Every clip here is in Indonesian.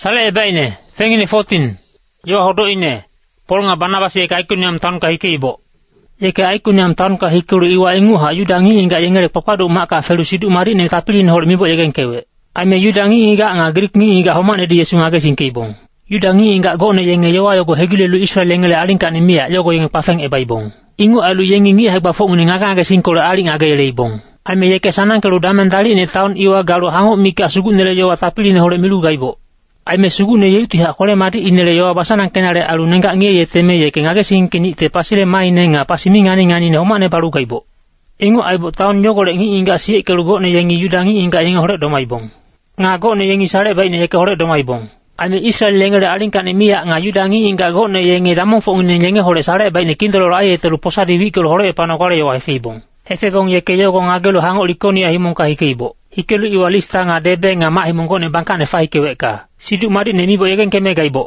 Sale baine, fengine 14. Yo hodo ine. Pol nga Barnabas ye Iconium town ka hikeibo. Ye Iconium town ka hikuru iwa inguha yudangi inga yengere papadu maka felusidu mari ne tapilin hol mibo yegen kewe. Ame yudangi inga nga Greek ni inga homane di Yesu ngage singkeibong. Yudangi inga go ne yenge yowa yogo hegile lu Israel yengele alingka ni mia yogo yenge pafeng ebaibong. Ingu alu yengi ngi hegba fo ngini ngage singkole aling age yeleibong. Ame yeke sanang kelu damen dali ne town iwa galo hango mika sugu nele yowa tapilin hol milu gaibo. Aime sugu ne yeuti ha kole mati inele yowa basanang kenare alu nenga ngie ye teme ye kengage singkini te pasile mai nenga pasimi ngani ne homane baru gaibo. Ingu aibo town yogole ngi inga siye kelu go ne yengi yudangi inga yenga hore domaibong. Nga go ne yengi sare bai ne yeke hore domaibong. Ame Israel lengere alingka ne mia nga yudangi inga go ne yengi damong fo ne yenge hore sare bai ne kindolo rae telu posadi wikelu hore panokore yowa hefeibong. Hefebong yeke yogo ngagelu hango likoni ahimong ka hikeibo. Hikelu iwa lista nga debe nga ma himong ne bangka ne fai keweka. Sidu mari ne mibo yegen keme gaibo.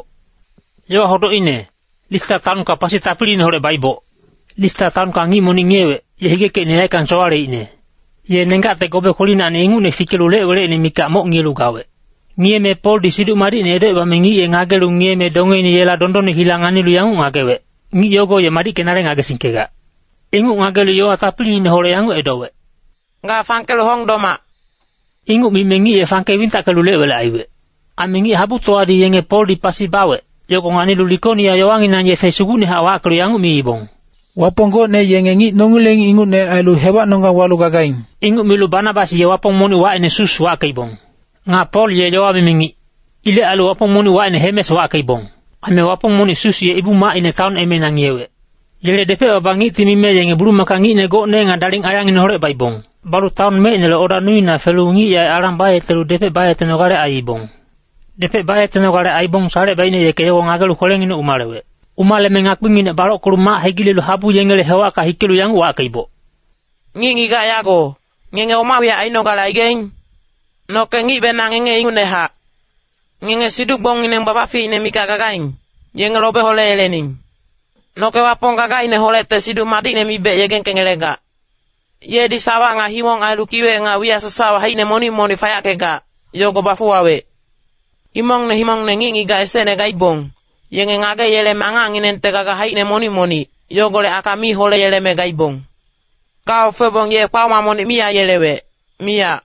Yo hodo ine. Lista taun ka pasi tapili ne hore baibo. Lista taun ka ngi moni ngewe. Ye higeke ne laikan soare ine. Ye nenga te gobe kolina ne ingu ne fikelu le ne mika mo ngelu gawe. Ngie me pol di sidu mari ne edo mengi ye ngagelu ngie me donge ni yela dondone hilangani lu yangu ngagewe. Ngi yogo ye mari kenare ngage singkega. Ingu ngagelu yo atapili ne hore yangu edowe. Nga fankelu hong doma. Ingu mi mengi ye fanke winta kelu le aiwe. Amingi habu toa di yenge pol di pasi bawe. Yoko ngani lu likoni ya yowangi na ye fesugu ne hawa kelu yangu mi ibong. Wapongo ne yenge ngi nongulengi ingu ne alu hewa nonga walu gagain. Ingu milu Barnabas ye wapong moni wa ene susu wa kaibong. Nga Paul ye jowa mimingi. Ile alu wapong moni wa ene hemes wa kaibong. Ame wapong moni susu ye ibu ma ine taun eme nang yewe. Yele depe wabangi timime yenge bulu makangi ne go ne nga daling ayang ine hore baibong. Baru taun me ine le ora nui na felungi ya aram baye telu depe baye tenogare aibong. Depe baye tenogare aibong sare baine ye keyo ngagelu koleng ine umarewe. Umale mengakwingi ne barok kuruma hegile lu habu yengele hewa ka hikelu yang wa kaibo. Ngi ga yago. Ngenge umawi aino gala igeng. No kengi benang ngenge ingune ha. Ngenge siduk bong ine baba fi ine mika gagain. Yenge lobe hole elening. No ke wapong gagain ne hole te siduk mati ne mibe yegen kengelega. Ye di sawa nga himong alu kiwe nga wia sesawa haine moni faya kega. Yogo bafuawe. Himong ne ngingi ga esene gaibong. Yenge ngage yele manga nginen te gaga haine moni. Yogo le akami hole yele me gaibong. Kao febong ye kwa mamoni mia yelewe. Mia.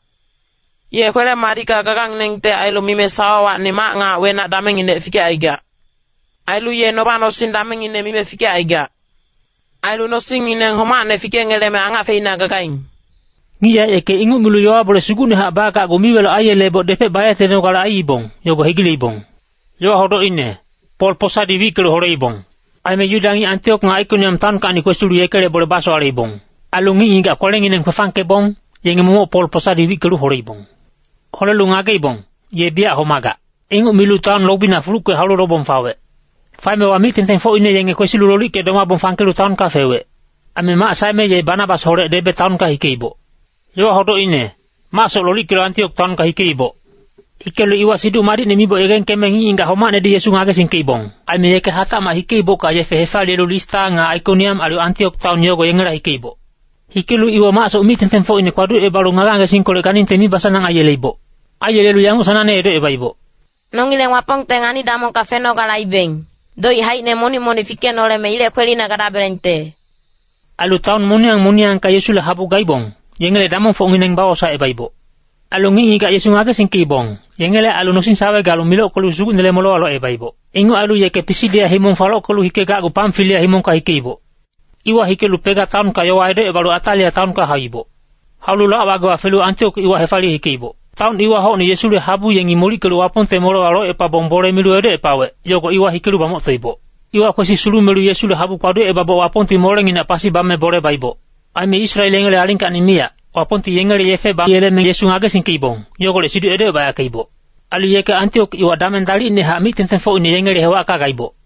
Ye kwele marika gagang neng te ailu mime sawa ni ma nga wena dameng ine fike aiga. Ailu ye nobano sin dameng ine mime fike aiga. Ailu no sing ine homa ne fike ngeleme anga feina gagain. Ngia eke ingu milu yoa bole sugu ne habaka gumiwelo aye lebo depe baya teno kala aibong. Yogo higili ibong. Yoa hodo ine. Pol posadi wikelu hore ibong. Aime yudangi Antioch nga Iconium town ka ni kwestulu yekele bole baso ale ibong. Alungi inga koleng ine kwefanke bong. Yenge mumo pol posadi wikelu hore ibong. Hole lungage ibong. Ye bia homaga. Ingu milu town lobina fulukwe halu robong fawe. Faime wa mitenten fo ine yenge kwesilu lolike doma bong fankelu town ka fewe. Ame maa saime ye Barnabas hore debe town ka hikeibo. Yo hodo ine. Maa so lolike lo Antioch town ka hikeibo. Hikelu iwa sidu mari ne mibo yegen kemengi inga homane di Yesu ngage singkeibong. Aime yeke hata ma hikeibo ka ye fehefa lelu lista nga Iconium alu Antioch town yogo yengera hikeibo. Hikelu iwa maa so umitenten fo ine kwadu e baru ngaga singkole kanin temi basanang ayeleibo. Ayelelu yangu sanane edo ebaibo. Nongile wapong tengani damong kafeno gala ibeng. Doi haine moni fike nole me ile kweli na gada berente. Alu taun moniang ka Yesu le habu gaibong. Yengele damong fo ngineng bawo sa ebaibo. Alu ngi ka Yesu ngage singkeibong. Yengele alu nosin sawe galu milo kolu sugu nele molo alo ebaibo. Ingo alu yeke pisilia himong falo kolu hike gagu pamfilia himong ka hikeibo. Iwa hikelu pega taun ka yowa edo ebalu atalia taun ka haibo. Haulu lo awago afelu Antioch iwa hefali hikeibo. Taun iwa ho ni Yesu le habu yengi moli kelu wapon te molo alo epa bombore milu edo epawe. Yogo iwa hikelu bamot toibo. Iwa kwesi sulu melu Yesu le habu kwadu ebabo wapon ti mole ngina pasi bame bore baibo. Aime Israel yengele alingka ni mia. Wapon ti yengele yefe ba yele me Yesu ngage singkeibong. Yogo le sidu edo ebaya keibo. Alu yeke Antioch iwa damen dali ne ha mitenten fo ine yengele hewa ka gaibo.